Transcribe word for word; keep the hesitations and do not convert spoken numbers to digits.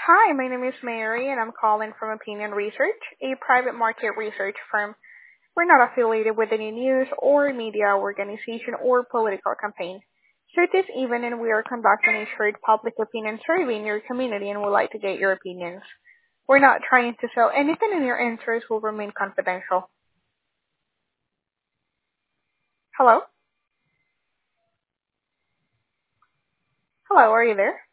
Hi, my name is Mary, and I'm calling from Opinion Research, a private market research firm. We're not affiliated with any news or media organization or political campaign. So this evening, we are conducting a short public opinion survey in your community and would like to get your opinions. We're not trying to sell anything, and your answers will remain confidential. Hello? Hello, are you there?